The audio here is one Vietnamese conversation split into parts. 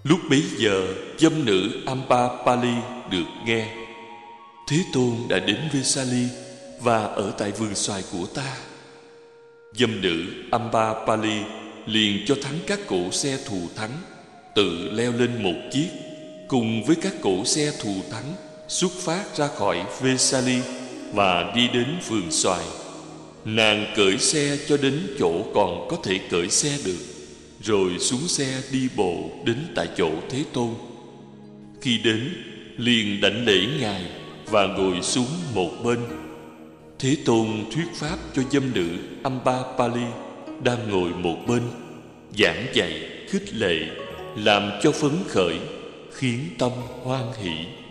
Lúc bấy giờ, dâm nữ Ambapali được nghe Thế Tôn đã đến Vesali và ở tại vườn xoài của ta. Dâm nữ Ambapali liền cho thắng các cỗ xe thù thắng, tự leo lên một chiếc, cùng với các cỗ xe thù thắng xuất phát ra khỏi Vesali và đi đến vườn xoài. Nàng cởi xe cho đến chỗ còn có thể cởi xe được, rồi xuống xe đi bộ đến tại chỗ Thế Tôn. Khi đến, liền đảnh lễ Ngài và ngồi xuống một bên. Thế Tôn thuyết pháp cho dâm nữ Ambapali đang ngồi một bên, giảng dạy, khích lệ, làm cho phấn khởi, khiến tâm hoan hỷ.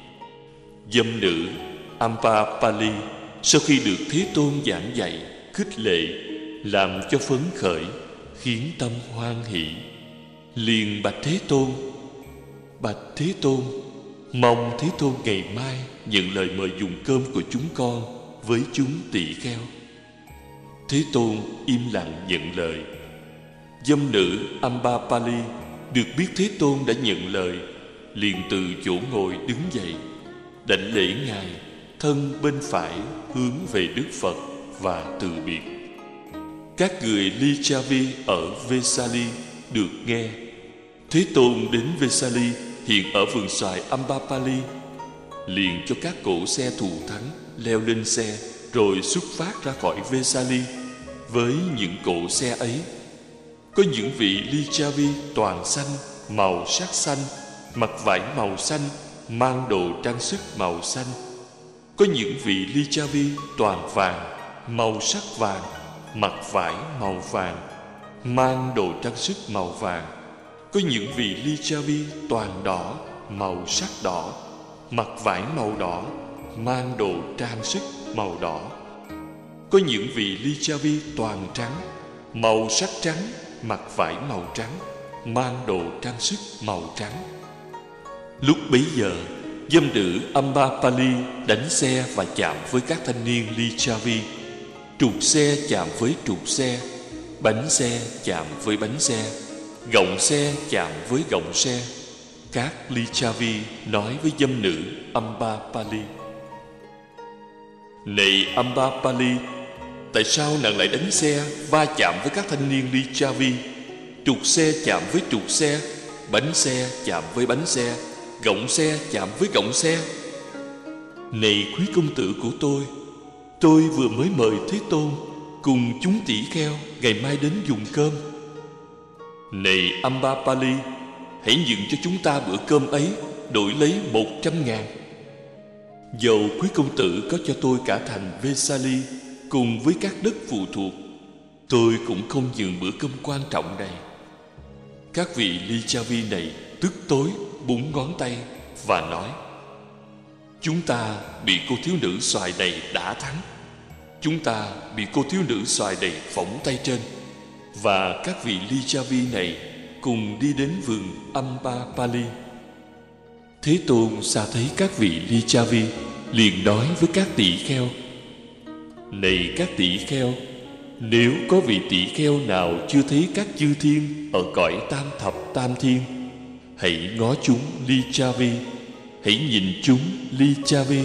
Dâm nữ Ambapali sau khi được Thế Tôn giảng dạy, khích lệ, làm cho phấn khởi, khiến tâm hoan hỷ, liền bạch Thế Tôn: Bạch Thế Tôn, mong Thế Tôn ngày mai nhận lời mời dùng cơm của chúng con với chúng tỳ kheo. Thế Tôn im lặng nhận lời. Dâm nữ Ambapali được biết Thế Tôn đã nhận lời, liền từ chỗ ngồi đứng dậy, đảnh lễ Ngài, thân bên phải hướng về Đức Phật và từ biệt. Các người Lichavi ở Vesali được nghe Thế Tôn đến Vesali hiện ở vườn xoài Ambapali, liền cho các cỗ xe thù thắng leo lên xe, rồi xuất phát ra khỏi Vesali. Với những cỗ xe ấy, có những vị Lichavi toàn xanh, màu sắc xanh, mặc vải màu xanh, mang đồ trang sức màu xanh. Có những vị Lichavi toàn vàng, màu sắc vàng, mặc vải màu vàng, mang đồ trang sức màu vàng. Có những vị Lichavi toàn đỏ, màu sắc đỏ, mặc vải màu đỏ, mang đồ trang sức màu đỏ. Có những vị Lichavi toàn trắng, màu sắc trắng, mặc vải màu trắng, mang đồ trang sức màu trắng. Lúc bấy giờ, dâm nữ Ambapali đánh xe và chạm với các thanh niên Lichavi, trục xe chạm với trục xe, bánh xe chạm với bánh xe, gọng xe chạm với gọng xe. Các Lichavi nói với dâm nữ Ambapali: Này Ambapali, tại sao nàng lại đánh xe va chạm với các thanh niên Lichavi? Trục xe chạm với trục xe, bánh xe chạm với bánh xe, gọng xe chạm với gọng xe. Này quý công tử của tôi vừa mới mời Thế Tôn cùng chúng tỷ kheo ngày mai đến dùng cơm. Này Ambapali, hãy nhường cho chúng ta bữa cơm ấy, đổi lấy 100.000. Dầu quý công tử có cho tôi cả thành Vesali cùng với các đất phụ thuộc, tôi cũng không nhường bữa cơm quan trọng này. Các vị Lichavi này tức tối búng ngón tay và nói: Chúng ta bị cô thiếu nữ xoài này đả thắng. Chúng ta bị cô thiếu nữ xoài này phỏng tay trên. Và các vị Lichavi này cùng đi đến vườn Ambapali. Thế Tôn xa thấy các vị Lichavi, liền nói với các tỷ kheo: Này các tỷ kheo, nếu có vị tỷ kheo nào chưa thấy các chư thiên ở cõi tam thập tam thiên, hãy ngó chúng Lichavi, hãy nhìn chúng Lichavi.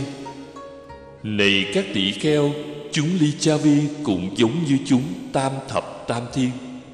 Này các tỷ kheo, chúng Lichavi cũng giống như chúng tam thập tam thiên.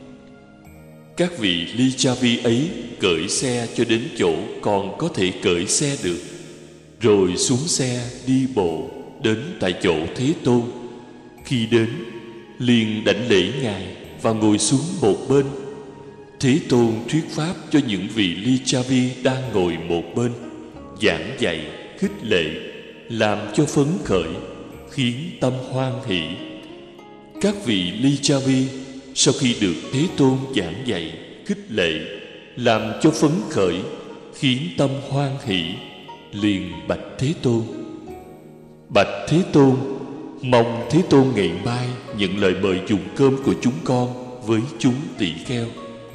Các vị Lichavi ấy cởi xe cho đến chỗ còn có thể cởi xe được, rồi xuống xe đi bộ đến tại chỗ Thế Tôn. Khi đến, liền đảnh lễ Ngài và ngồi xuống một bên. Thế Tôn thuyết pháp cho những vị Lichavi đang ngồi một bên, giảng dạy, khích lệ, làm cho phấn khởi, khiến tâm hoan hỷ. Các vị Lichavi sau khi được Thế Tôn giảng dạy, khích lệ, làm cho phấn khởi, khiến tâm hoan hỷ, liền bạch Thế Tôn: Bạch Thế Tôn, mong Thế Tôn ngày mai nhận lời mời dùng cơm của chúng con với chúng tỷ kheo.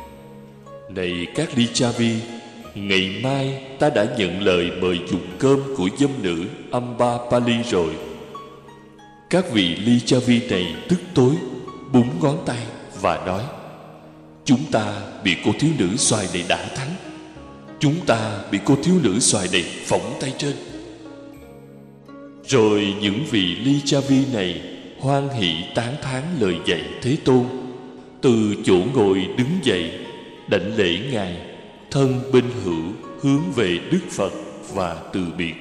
Này các Lichavi, ngày mai ta đã nhận lời mời dùng cơm của dâm nữ Ambapali rồi. Các vị Lichavi này tức tối búng ngón tay và nói: Chúng ta bị cô thiếu nữ xoài này đả thắng. Chúng ta bị cô thiếu nữ xoài này phỏng tay trên. Rồi những vị ly cha vi này hoan hỷ tán thán lời dạy Thế Tôn, từ chỗ ngồi đứng dậy, đảnh lễ Ngài, thân bên hữu hướng về Đức Phật và từ biệt.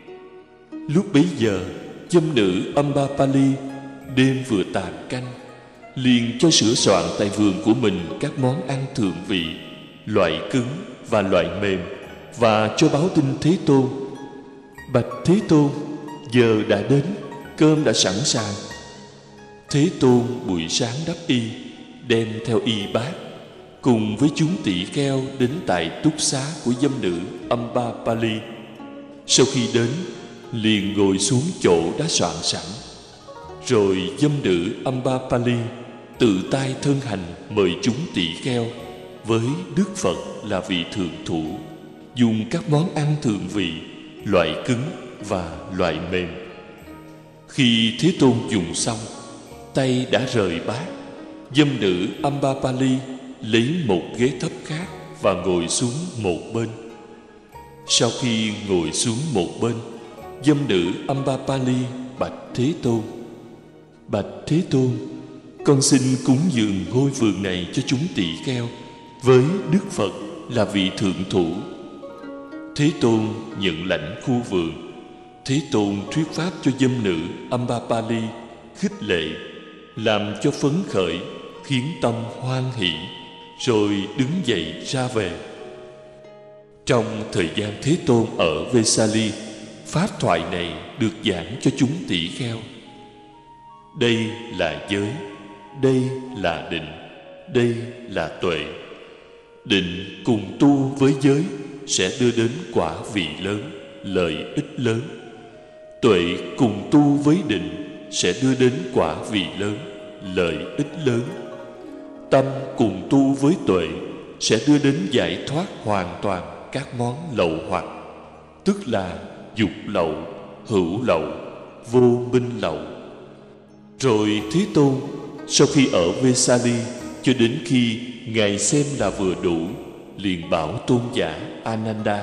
Lúc bấy giờ, dâm nữ Ambapali đêm vừa tàn canh, liền cho sửa soạn tại vườn của mình các món ăn thượng vị, loại cứng và loại mềm, và cho báo tin Thế Tôn: Bạch Thế Tôn, giờ đã đến, cơm đã sẵn sàng. Thế Tôn buổi sáng đắp y, đem theo y bát, cùng với chúng tỷ kheo đến tại túc xá của dâm nữ Ambapali. Sau khi đến, liền ngồi xuống chỗ đã soạn sẵn. Rồi dâm nữ Ambapali tự tay thân hành mời chúng tỷ kheo với Đức Phật là vị thượng thủ, dùng các món ăn thượng vị, loại cứng và loại mềm. Khi Thế Tôn dùng xong, tay đã rời bát, dâm nữ Ambapali lấy một ghế thấp khác và ngồi xuống một bên. Sau khi ngồi xuống một bên, dâm nữ Ambapali bạch Thế Tôn: Bạch Thế Tôn, con xin cúng dường ngôi vườn này cho chúng tỷ kheo với Đức Phật là vị thượng thủ. Thế Tôn nhận lãnh khu vườn. Thế Tôn thuyết pháp cho dâm nữ Ambapali, khích lệ, làm cho phấn khởi, khiến tâm hoan hỷ, rồi đứng dậy ra về. Trong thời gian Thế Tôn ở Vesali, pháp thoại này được giảng cho chúng tỷ kheo. Đây là giới, đây là định, đây là tuệ. Định cùng tu với giới sẽ đưa đến quả vị lớn, lợi ích lớn. Tuệ cùng tu với định sẽ đưa đến quả vị lớn, lợi ích lớn. Tâm cùng tu với tuệ sẽ đưa đến giải thoát hoàn toàn các món lậu hoặc, tức là dục lậu, hữu lậu, vô minh lậu. Rồi Thế Tôn sau khi ở Vesali cho đến khi Ngài xem là vừa đủ, liền bảo tôn giả Ananda: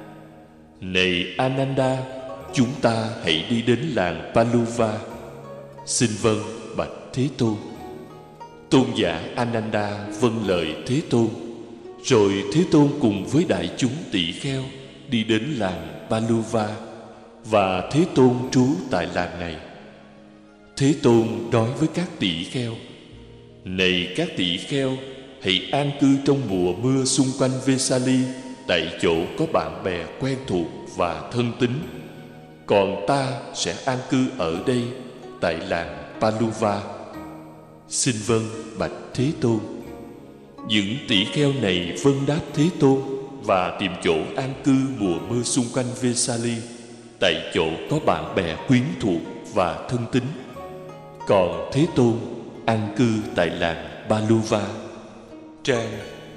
Này Ananda, chúng ta hãy đi đến làng Paluva. Xin vâng, bạch Thế Tôn. Tôn giả Ananda vâng lời Thế Tôn. Rồi Thế Tôn cùng với đại chúng tỷ kheo đi đến làng Paluva, và Thế Tôn trú tại làng này. Thế Tôn nói với các tỷ kheo: Này các tỷ kheo, hãy an cư trong mùa mưa xung quanh Vesali, tại chỗ có bạn bè quen thuộc và thân tín. Còn ta sẽ an cư ở đây, tại làng Paluva. Xin vâng, bạch Thế Tôn. Những tỷ kheo này vâng đáp Thế Tôn và tìm chỗ an cư mùa mưa xung quanh Vesali, tại chỗ có bạn bè quyến thuộc và thân tín. Còn Thế Tôn an cư tại làng Paluva. Trang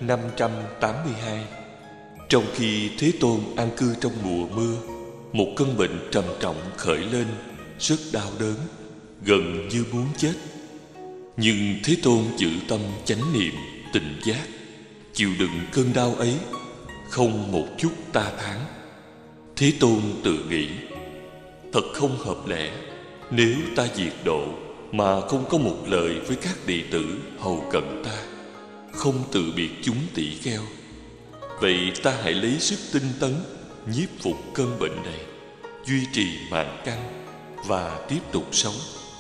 582. Trong khi Thế Tôn an cư trong mùa mưa, một cơn bệnh trầm trọng khởi lên, rất đau đớn, gần như muốn chết. Nhưng Thế Tôn giữ tâm chánh niệm, tỉnh giác, chịu đựng cơn đau ấy, không một chút ta thán. Thế Tôn tự nghĩ: Thật không hợp lẽ, nếu ta diệt độ mà không có một lời với các đệ tử hầu cận ta, không từ biệt chúng tỷ kheo. Vậy ta hãy lấy sức tinh tấn nhiếp phục cơn bệnh này, duy trì mạng căn và tiếp tục sống.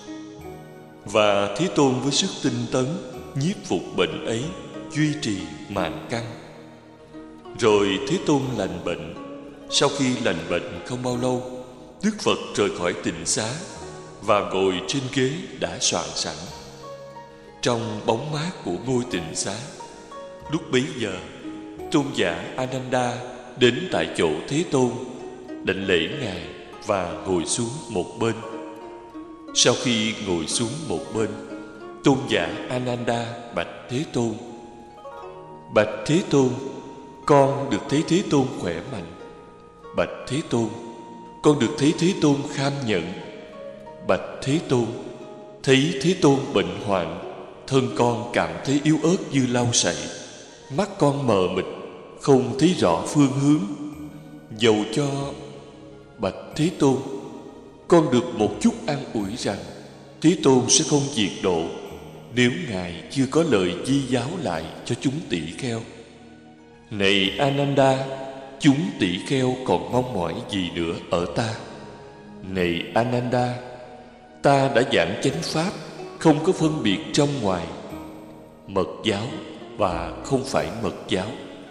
Và Thế Tôn với sức tinh tấn nhiếp phục bệnh ấy, duy trì mạng căn. Rồi Thế Tôn lành bệnh. Sau khi lành bệnh không bao lâu, Đức Phật rời khỏi tịnh xá và ngồi trên ghế đã soạn sẵn trong bóng mát của ngôi tịnh xá. Lúc bấy giờ, tôn giả Ananda đến tại chỗ Thế Tôn, đảnh lễ Ngài và ngồi xuống một bên. Sau khi ngồi xuống một bên, tôn giả Ananda bạch Thế Tôn: Bạch Thế Tôn, con được thấy Thế Tôn khỏe mạnh. Bạch Thế Tôn, con được thấy Thế Tôn kham nhẫn. Bạch Thế Tôn, thấy Thế Tôn bệnh hoạn, thân con cảm thấy yếu ớt như lau sậy, mắt con mờ mịt, không thấy rõ phương hướng. Dầu cho bạch Thế Tôn, con được một chút an ủi rằng Thế Tôn sẽ không diệt độ nếu Ngài chưa có lời di giáo lại cho chúng tỷ kheo. Này Ananda, chúng tỷ kheo còn mong mỏi gì nữa ở ta? Này Ananda, ta đã giảng chánh pháp, không có phân biệt trong ngoài, mật giáo và không phải mật giáo.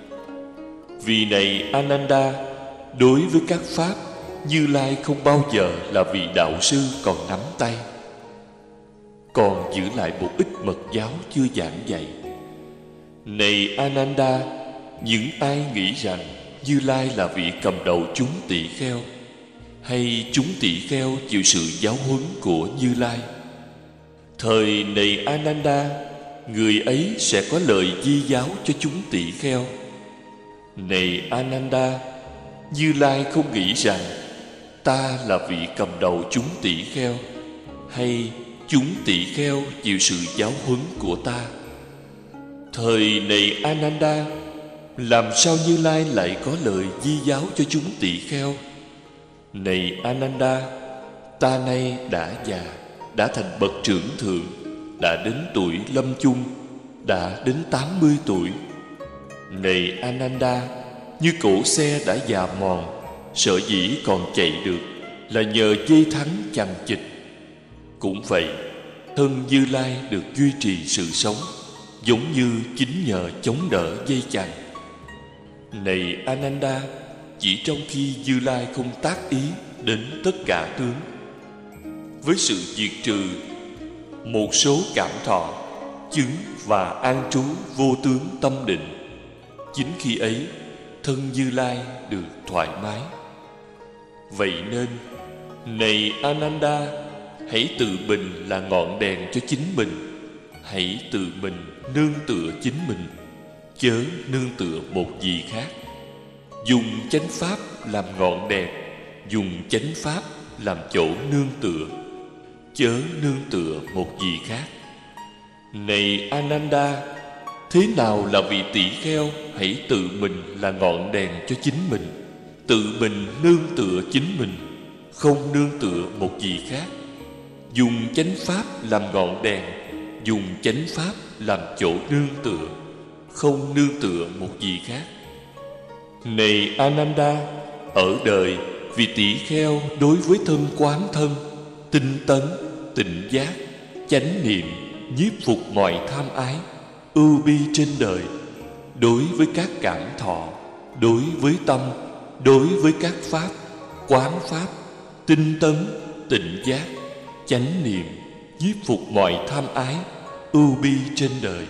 Vì này Ananda, đối với các pháp, Như Lai không bao giờ là vị đạo sư còn nắm tay, còn giữ lại một ít mật giáo chưa giảng dạy. Này Ananda, những ai nghĩ rằng Như Lai là vị cầm đầu chúng tỷ kheo, hay chúng tỷ kheo chịu sự giáo huấn của Như Lai, thời này Ananda, người ấy sẽ có lời di giáo cho chúng tỷ kheo. Này Ananda, Như Lai không nghĩ rằng ta là vị cầm đầu chúng tỷ kheo, hay chúng tỷ kheo chịu sự giáo huấn của ta. Thời này Ananda, làm sao Như Lai lại có lời di giáo cho chúng tỷ kheo? Này Ananda, ta nay đã già, đã thành bậc trưởng thượng, đã đến tuổi lâm chung, đã đến 80 tuổi. Này Ananda, như cỗ xe đã già mòn, sở dĩ còn chạy được là nhờ dây thắng chằng chịt. Cũng vậy, thân Như Lai được duy trì sự sống, giống như chính nhờ chống đỡ dây chằng. Này Ananda, chỉ trong khi Như Lai không tác ý đến tất cả tướng, với sự diệt trừ một số cảm thọ, chứng và an trú vô tướng tâm định, chính khi ấy thân Như Lai được thoải mái. Vậy nên, này Ananda, hãy tự mình là ngọn đèn cho chính mình. Hãy tự mình nương tựa chính mình, chớ nương tựa một gì khác. Dùng chánh pháp làm ngọn đèn, dùng chánh pháp làm chỗ nương tựa, chớ nương tựa một gì khác. Này Ananda, thế nào là vị tỷ kheo hãy tự mình là ngọn đèn cho chính mình, tự mình nương tựa chính mình, không nương tựa một gì khác. Dùng chánh pháp làm ngọn đèn, dùng chánh pháp làm chỗ nương tựa, không nương tựa một gì khác. Này Ananda, ở đời vị tỷ kheo đối với thân quán thân, tinh tấn, tịnh giác, chánh niệm, nhiếp phục mọi tham ái, ưu bi trên đời, đối với các cảm thọ, đối với tâm, đối với các pháp, quán pháp, tinh tấn, tịnh giác, chánh niệm, nhiếp phục mọi tham ái, ưu bi trên đời.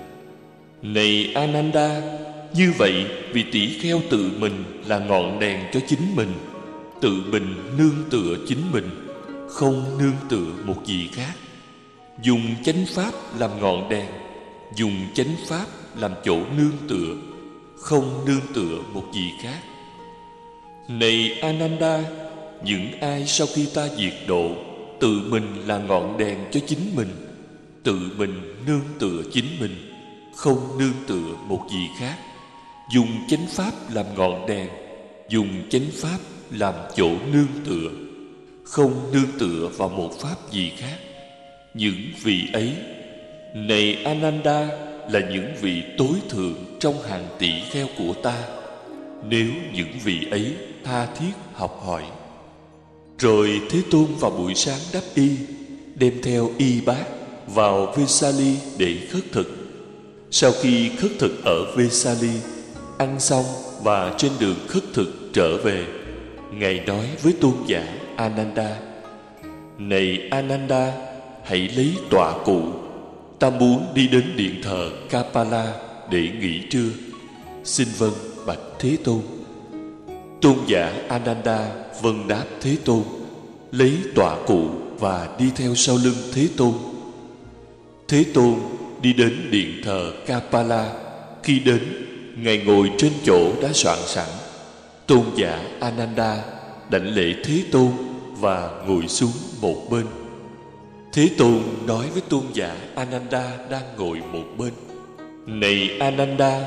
Này Ananda, như vậy vị tỷ kheo tự mình là ngọn đèn cho chính mình, tự mình nương tựa chính mình, không nương tựa một gì khác. Dùng chánh pháp làm ngọn đèn, dùng chánh pháp làm chỗ nương tựa, không nương tựa một gì khác. Này Ananda, những ai sau khi ta diệt độ, tự mình là ngọn đèn cho chính mình, tự mình nương tựa chính mình, không nương tựa một gì khác. Dùng chánh pháp làm ngọn đèn, dùng chánh pháp làm chỗ nương tựa, không nương tựa vào một pháp gì khác. Những vị ấy, này Ananda, là những vị tối thượng trong hàng tỷ kheo của ta, nếu những vị ấy tha thiết học hỏi. Rồi Thế Tôn vào buổi sáng đắp y, đem theo y bát vào Vesali để khất thực. Sau khi khất thực ở Vesali, ăn xong và trên đường khất thực trở về, Ngài nói với tôn giả Ananda: Này Ananda, hãy lấy tọa cụ, ta muốn đi đến điện thờ Kapala để nghỉ trưa. Xin vâng bạch Thế Tôn. Tôn giả Ananda vâng đáp Thế Tôn, lấy tọa cụ và đi theo sau lưng Thế Tôn. Thế Tôn đi đến điện thờ Kapala. Khi đến, Ngài ngồi trên chỗ đã soạn sẵn. Tôn giả Ananda đảnh lễ Thế Tôn và ngồi xuống một bên. Thế Tôn nói với tôn giả Ananda đang ngồi một bên: Này Ananda,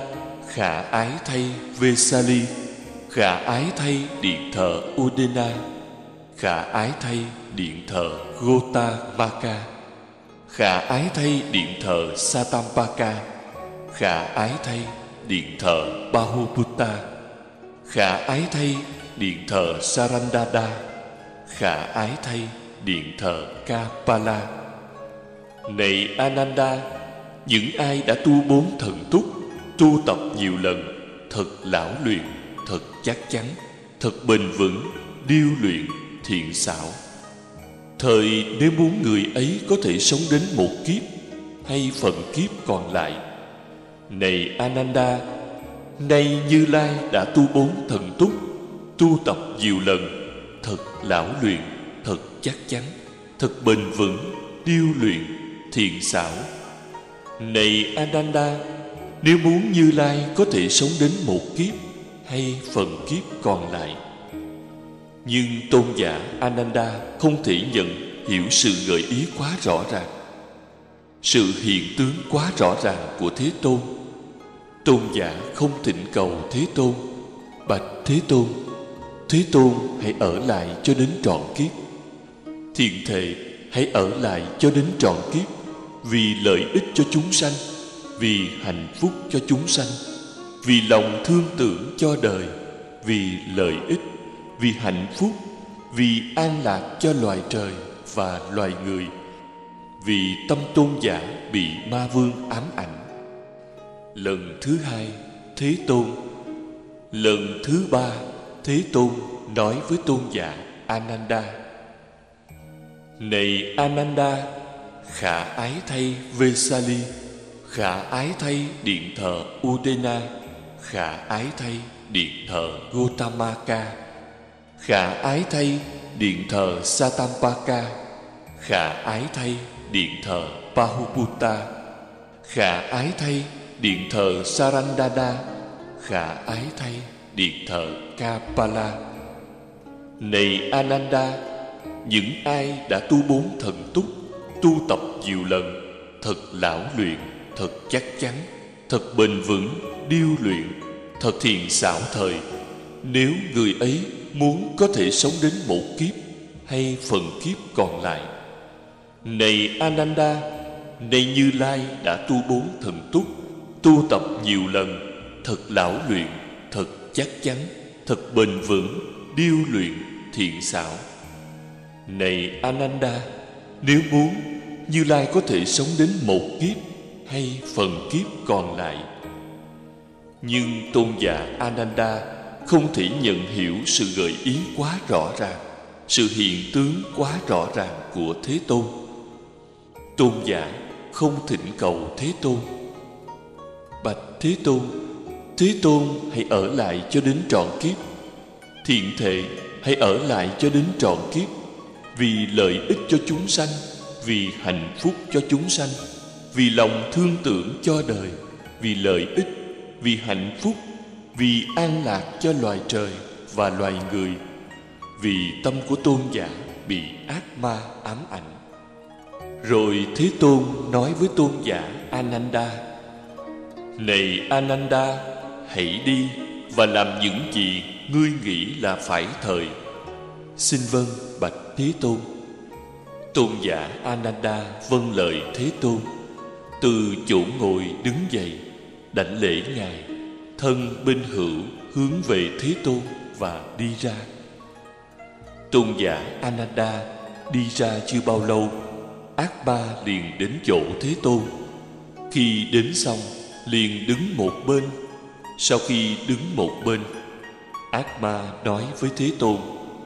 khả ái thay Vesali, khả ái thay điện thờ Udena, khả ái thay điện thờ Gotamaka, khả ái thay điện thờ Satampaka, khả ái thay điện thờ Bahuputta, khả ái thay điện thờ Sarandada, khả ái thay điện thờ Kapala. Này Ananda, những ai đã tu 4 thần túc, tu tập nhiều lần, thật lão luyện, thật chắc chắn, thật bền vững, điêu luyện, thiện xảo. Thời nếu muốn người ấy có thể sống đến một kiếp hay phần kiếp còn lại. Này Ananda, nay Như Lai đã tu 4 thần túc, tu tập nhiều lần, thật lão luyện, thật chắc chắn, thật bền vững, điêu luyện, thiện xảo. Này Ananda, nếu muốn Như Lai có thể sống đến một kiếp hay phần kiếp còn lại. Nhưng tôn giả Ananda không thể nhận hiểu sự gợi ý quá rõ ràng, sự hiện tướng quá rõ ràng của Thế Tôn. Tôn giả không thỉnh cầu Thế Tôn: bạch Thế Tôn, Thế Tôn hãy ở lại cho đến trọn kiếp. Thiện thệ hãy ở lại cho đến trọn kiếp, vì lợi ích cho chúng sanh, vì hạnh phúc cho chúng sanh, vì lòng thương tưởng cho đời, vì lợi ích, vì hạnh phúc, vì an lạc cho loài trời và loài người, vì tâm tôn giả bị ma vương ám ảnh. Lần thứ 2, Thế Tôn. Lần thứ 3, Thế Tôn nói với tôn giả Ananda: này Ananda, khả ái thay Vesali, khả ái thay điện thờ Udena, khả ái thay điện thờ Gotamaka, khả ái thay điện thờ Satampaka, khả ái thay điện thờ Bahuputta, khả ái thay điện thờ Sarandada, khả ái thay điện thờ Kapala. Này Ananda, những ai đã tu 4 thần túc, tu tập nhiều lần, thật lão luyện, thật chắc chắn, thật bền vững, điêu luyện, thật thiện xảo thời, nếu người ấy muốn có thể sống đến một kiếp hay phần kiếp còn lại. Này Ananda, nay Như Lai đã tu 4 thần túc, tu tập nhiều lần, thật lão luyện, thật chắc chắn, thật bền vững, điêu luyện, thiện xảo. Này Ananda, nếu muốn Như Lai có thể sống đến một kiếp hay phần kiếp còn lại. Nhưng tôn giả Ananda không thể nhận hiểu sự gợi ý quá rõ ràng, sự hiện tướng quá rõ ràng của Thế Tôn. Tôn giả không thỉnh cầu Thế Tôn: bạch Thế Tôn, Thế Tôn hãy ở lại cho đến trọn kiếp. Thiện thệ hãy ở lại cho đến trọn kiếp, vì lợi ích cho chúng sanh, vì hạnh phúc cho chúng sanh, vì lòng thương tưởng cho đời, vì lợi ích, vì hạnh phúc, vì an lạc cho loài trời và loài người, vì tâm của tôn giả bị ác ma ám ảnh. Rồi Thế Tôn nói với tôn giả Ananda: này Ananda, hãy đi và làm những gì ngươi nghĩ là phải thời. Xin vâng, bạch Thế Tôn. Tôn giả Ananda vâng lời Thế Tôn, từ chỗ ngồi đứng dậy, đảnh lễ ngài, thân bên hữu hướng về Thế Tôn và đi ra. Tôn giả Ananda đi ra chưa bao lâu, ác ma liền đến chỗ Thế Tôn. Khi đến xong, liền đứng một bên. Sau khi đứng một bên, ác ma nói với Thế Tôn: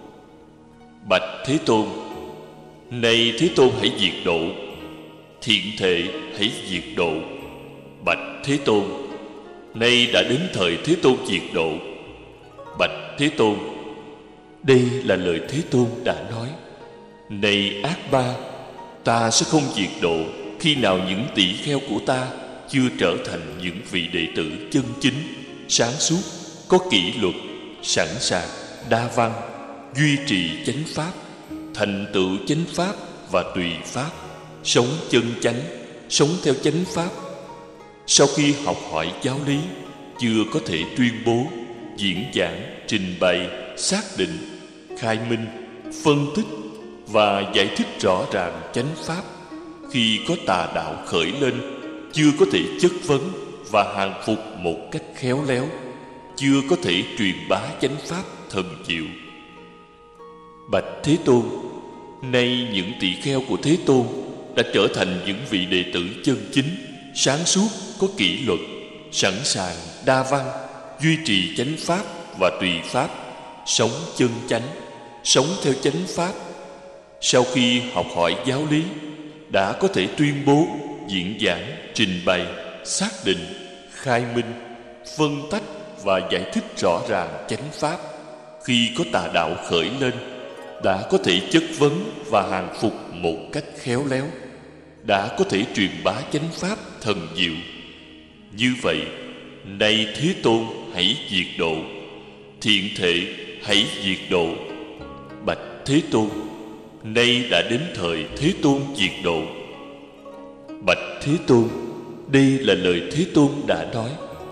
bạch Thế Tôn, này Thế Tôn hãy diệt độ. Thiện thệ hãy diệt độ. Bạch Thế Tôn, nay đã đến thời Thế Tôn diệt độ. Bạch Thế Tôn, đây là lời Thế Tôn đã nói: này ác ma, ta sẽ không diệt độ khi nào những tỷ kheo của ta chưa trở thành những vị đệ tử chân chính, sáng suốt, có kỷ luật, sẵn sàng, đa văn, duy trì chánh pháp, thành tựu chánh pháp và tùy pháp, sống chân chánh, sống theo chánh pháp. Sau khi học hỏi giáo lý, chưa có thể tuyên bố, diễn giảng, trình bày, xác định, khai minh, phân tích và giải thích rõ ràng chánh pháp. Khi có tà đạo khởi lên, chưa có thể chất vấn và hàng phục một cách khéo léo, chưa có thể truyền bá chánh pháp thần diệu. Bạch Thế Tôn, nay những tỳ kheo của Thế Tôn đã trở thành những vị đệ tử chân chính, sáng suốt, có kỷ luật, sẵn sàng, đa văn, duy trì chánh pháp và tùy pháp, sống chân chánh, sống theo chánh pháp. Sau khi học hỏi giáo lý, đã có thể tuyên bố, diễn giảng, trình bày, xác định, khai minh, phân tách và giải thích rõ ràng chánh pháp. Khi có tà đạo khởi lên, đã có thể chất vấn và hàng phục một cách khéo léo, đã có thể truyền bá chánh pháp thần diệu. Như vậy, nay Thế Tôn hãy diệt độ, thiện thệ hãy diệt độ. Bạch Thế Tôn, nay đã đến thời Thế Tôn diệt độ. Bạch Thế Tôn, đây là lời Thế Tôn đã nói.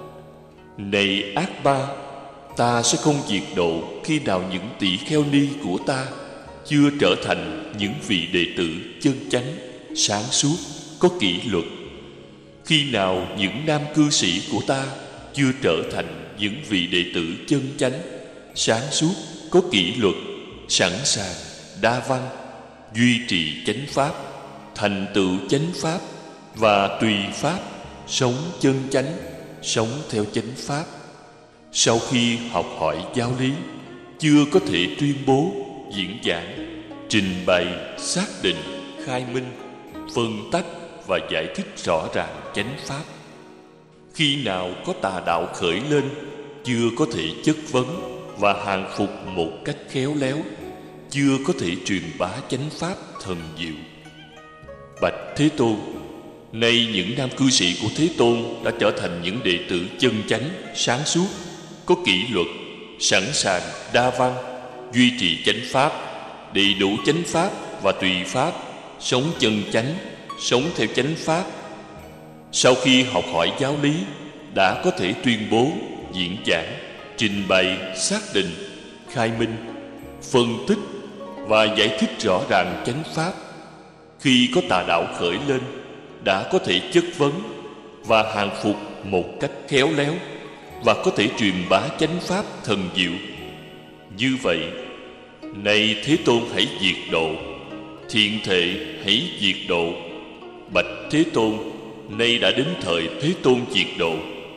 Này Ác Ba, ta sẽ không diệt độ khi nào những tỷ kheo ni của ta chưa trở thành những vị đệ tử chân chánh, sáng suốt, có kỷ luật. Khi nào những nam cư sĩ của ta chưa trở thành những vị đệ tử chân chánh, sáng suốt, có kỷ luật, sẵn sàng, đa văn, duy trì chánh pháp, thành tựu chánh pháp và tùy pháp, sống chân chánh, sống theo chánh pháp. Sau khi học hỏi giáo lý, chưa có thể tuyên bố, diễn giảng, trình bày, xác định, khai minh, phân tách và giải thích rõ ràng chánh pháp. Khi nào có tà đạo khởi lên, chưa có thể chất vấn và hàng phục một cách khéo léo, chưa có thể truyền bá chánh pháp thần diệu. Bạch Thế Tôn, nay những nam cư sĩ của Thế Tôn đã trở thành những đệ tử chân chánh, sáng suốt, có kỷ luật, sẵn sàng, đa văn, duy trì chánh pháp, đầy đủ chánh pháp và tùy pháp, sống chân chánh, sống theo chánh pháp. Sau khi học hỏi giáo lý, đã có thể tuyên bố, diễn giảng, trình bày, xác định, khai minh, phân tích và giải thích rõ ràng chánh pháp. Khi có tà đạo khởi lên, đã có thể chất vấn và hàng phục một cách khéo léo và có thể truyền bá chánh pháp thần diệu. Như vậy, này Thế Tôn hãy diệt độ, thiện thệ hãy diệt độ. Bạch Thế Tôn, nay đã đến thời Thế Tôn diệt độ.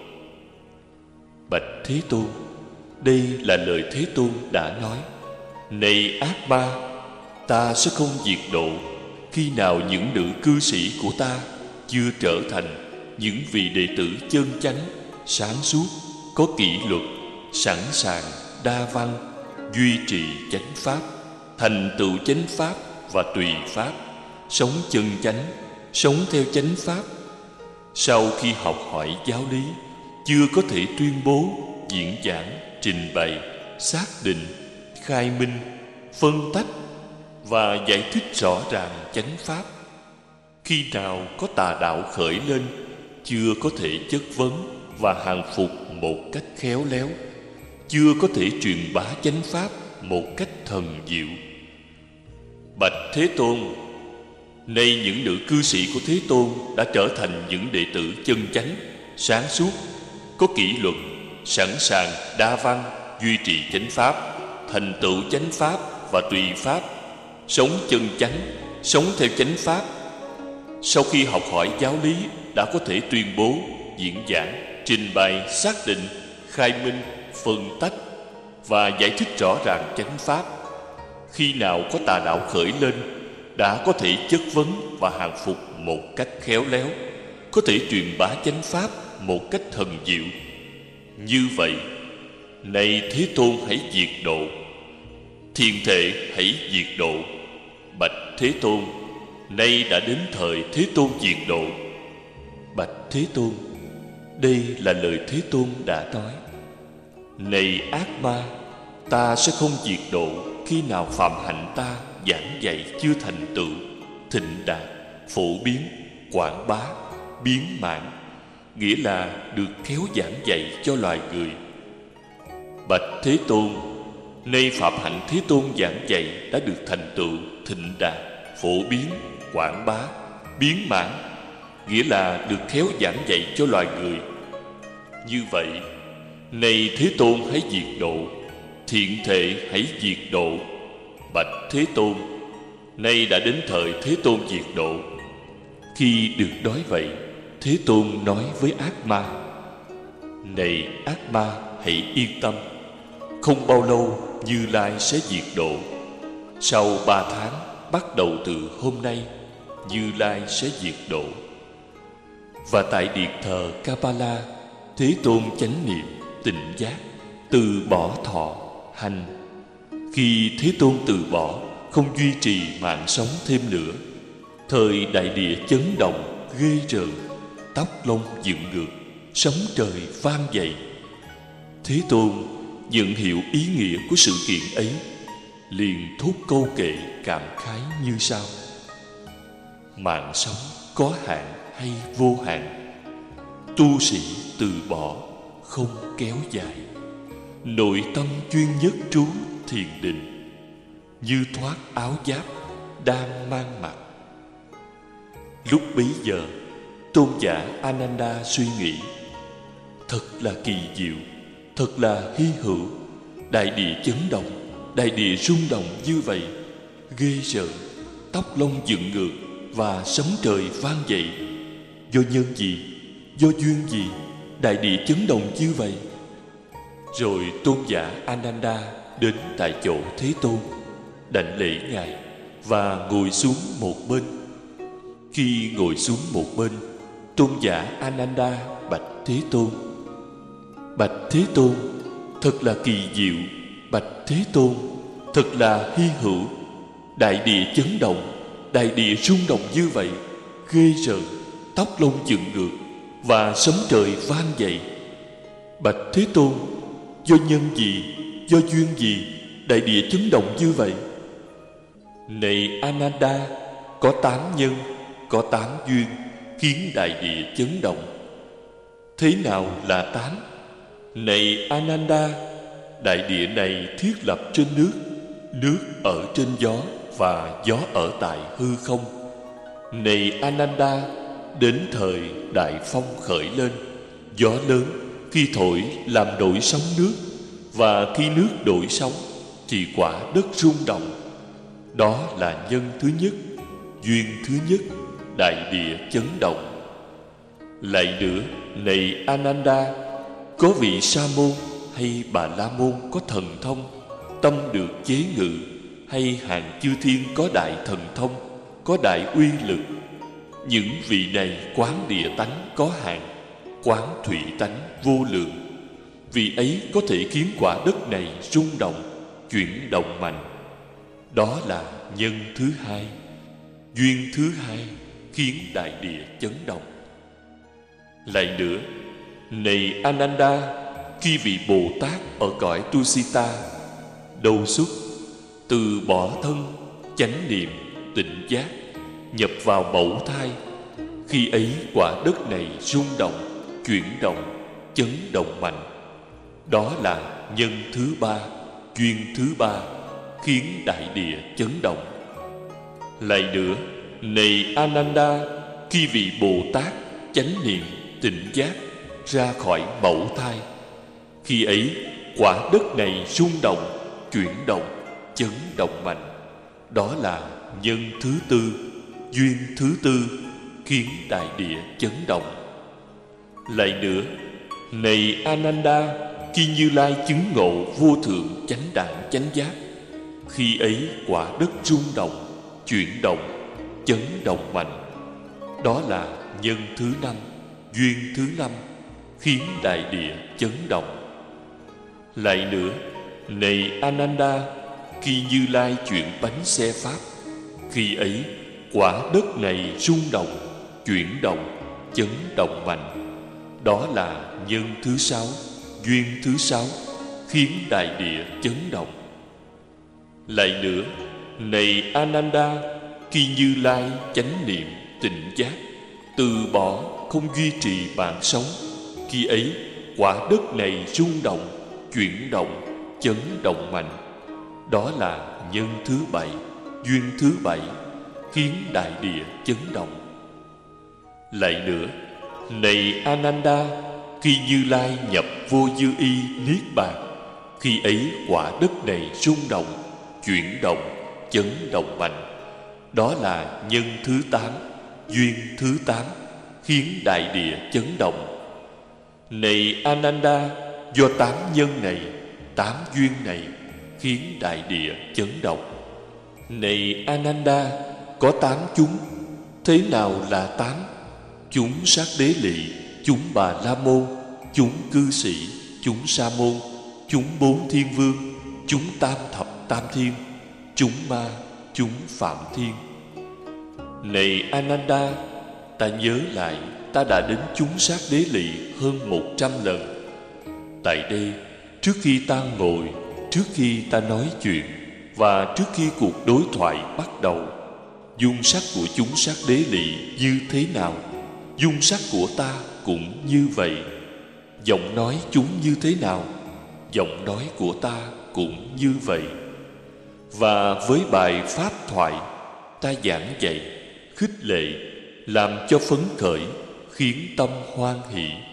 Bạch Thế Tôn, đây là lời Thế Tôn đã nói. Này Ác Ba, ta sẽ không diệt độ khi nào những nữ cư sĩ của ta chưa trở thành những vị đệ tử chân chánh, sáng suốt, có kỷ luật, sẵn sàng, đa văn, duy trì chánh pháp, thành tựu chánh pháp và tùy pháp, sống chân chánh, sống theo chánh pháp. Sau khi học hỏi giáo lý, chưa có thể tuyên bố, diễn giảng, trình bày, xác định, khai minh, phân tách và giải thích rõ ràng chánh pháp. Khi nào có tà đạo khởi lên, chưa có thể chất vấn và hàng phục một cách khéo léo, chưa có thể truyền bá chánh pháp một cách thần diệu. Bạch Thế Tôn, nay những nữ cư sĩ của Thế Tôn đã trở thành những đệ tử chân chánh, sáng suốt, có kỷ luật, sẵn sàng, đa văn, duy trì chánh pháp, thành tựu chánh pháp và tùy pháp, sống chân chánh, sống theo chánh pháp. Sau khi học hỏi giáo lý, đã có thể tuyên bố, diễn giảng, trình bày, xác định, khai minh, phân tách và giải thích rõ ràng chánh pháp. Khi nào có tà đạo khởi lên, đã có thể chất vấn và hàng phục một cách khéo léo, có thể truyền bá chánh pháp một cách thần diệu. Như vậy, này Thế Tôn hãy diệt độ, thiện thệ hãy diệt độ. Bạch Thế Tôn, nay đã đến thời Thế Tôn diệt độ. Bạch Thế Tôn, đây là lời Thế Tôn đã nói. Này Ác Ma, ta sẽ không diệt độ khi nào phạm hạnh ta giảng dạy chưa thành tựu, thịnh đạt, phổ biến, quảng bá, biến mãn, nghĩa là được khéo giảng dạy cho loài người. Bạch Thế Tôn, nay pháp hạnh Thế Tôn giảng dạy đã được thành tựu, thịnh đạt, phổ biến, quảng bá, biến mãn, nghĩa là được khéo giảng dạy cho loài người. Như vậy, này Thế Tôn hãy diệt độ, thiện thệ hãy diệt độ. Bạch Thế Tôn, nay đã đến thời Thế Tôn diệt độ. Khi được nói vậy, Thế Tôn nói với ác ma: Này ác ma, hãy yên tâm, không bao lâu Như Lai sẽ diệt độ. Sau 3 tháng, bắt đầu từ hôm nay, Như Lai sẽ diệt độ. Và tại điện thờ Kapala, Thế Tôn chánh niệm, tỉnh giác, từ bỏ thọ, hành. Khi Thế Tôn từ bỏ, không duy trì mạng sống thêm nữa, thời đại địa chấn động, ghê rợn, tóc lông dựng ngược, sấm trời vang dậy. Thế Tôn nhận hiểu ý nghĩa của sự kiện ấy, liền thốt câu kệ cảm khái như sau: Mạng sống có hạn hay vô hạn, tu sĩ từ bỏ không kéo dài. Nội tâm chuyên nhất trú thiền định, như thoát áo giáp đang mang mặc. Lúc bấy giờ, tôn giả Ananda suy nghĩ: Thật là kỳ diệu, thật là hy hữu. Đại địa chấn động, đại địa rung động như vậy, ghê rợn, tóc lông dựng ngược và sấm trời vang dậy. Do nhân gì, do duyên gì đại địa chấn động như vậy? Rồi tôn giả Ananda đến tại chỗ Thế Tôn, đảnh lễ ngài và ngồi xuống một bên. Khi ngồi xuống một bên, tôn giả Ananda bạch Thế Tôn: Bạch Thế Tôn, thật là kỳ diệu. Bạch Thế Tôn, thật là hy hữu. Đại địa chấn động, đại địa rung động như vậy, ghê rợn, tóc lông dựng ngược và sấm trời vang dậy. Bạch Thế Tôn, do nhân gì, do duyên gì đại địa chấn động như vậy? Này Ananda, có 8 nhân, có 8 duyên khiến đại địa chấn động. Thế nào là 8? Này Ananda, đại địa này thiết lập trên nước, nước ở trên gió và gió ở tại hư không. Này Ananda, đến thời đại phong khởi lên, gió lớn khi thổi làm đổi sóng nước, và khi nước đổi sóng thì quả đất rung động. Đó là nhân thứ nhất, duyên thứ nhất, đại địa chấn động. Lại nữa, này Ananda, có vị Sa môn hay Bà La môn có thần thông, tâm được chế ngự, hay hàng chư thiên có đại thần thông, có đại uy lực. Những vị này quán địa tánh có hạn, quán thủy tánh vô lượng. Vị ấy có thể khiến quả đất này rung động, chuyển động mạnh. Đó là nhân thứ hai. Duyên thứ hai khiến đại địa chấn động. Lại nữa, này Ananda, khi vị Bồ Tát ở cõi Tusita đầu xuất, từ bỏ thân, chánh niệm, tỉnh giác, nhập vào mẫu thai, khi ấy quả đất này rung động, chuyển động, chấn động mạnh. Đó là nhân thứ ba, duyên thứ ba khiến đại địa chấn động. Lại nữa, này Ananda, khi vị Bồ Tát chánh niệm, tỉnh giác ra khỏi mẫu thai, khi ấy quả đất này rung động, chuyển động, chấn động mạnh. Đó là nhân thứ tư, duyên thứ tư khiến đại địa chấn động. Lại nữa, này Ananda, khi Như Lai chứng ngộ vô thượng chánh đẳng chánh giác, khi ấy quả đất rung động, chuyển động, chấn động mạnh. Đó là nhân thứ năm, duyên thứ năm khiến đại địa chấn động. Lại nữa, này Ananda, khi Như Lai chuyển bánh xe pháp, khi ấy quả đất này rung động, chuyển động, chấn động mạnh. Đó là nhân thứ sáu, duyên thứ sáu khiến đại địa chấn động. Lại nữa, này Ananda, khi Như Lai chánh niệm, tỉnh giác, từ bỏ không duy trì mạng sống, khi ấy quả đất này rung động, chuyển động, chấn động mạnh. Đó là nhân thứ 7, duyên thứ 7, khiến đại địa chấn động. Lại nữa, này Ananda, khi Như Lai nhập vô dư y niết bàn, khi ấy quả đất này rung động, chuyển động, chấn động mạnh. Đó là nhân thứ 8, duyên thứ 8, khiến đại địa chấn động. Này Ananda, do 8 nhân này, 8 duyên này, khiến đại địa chấn động. Này Ananda, có 8 chúng. Thế nào là 8? Chúng Sát Đế Lị, chúng Bà La Môn, chúng cư sĩ, chúng Sa môn, chúng 4 thiên vương, chúng Tam thập tam thiên, chúng ma, chúng phạm thiên. Này Ananda, ta nhớ lại, ta đã đến chúng Sát Đế Lị hơn 100 lần. Tại đây, trước khi ta ngồi, trước khi ta nói chuyện và trước khi cuộc đối thoại bắt đầu, dung sắc của chúng Sát Đế Lị như thế nào, dung sắc của ta cũng như vậy. Giọng nói chúng như thế nào, giọng nói của ta cũng như vậy. Và với bài pháp thoại, ta giảng dạy, khích lệ, làm cho phấn khởi, khiến tâm hoan hỷ.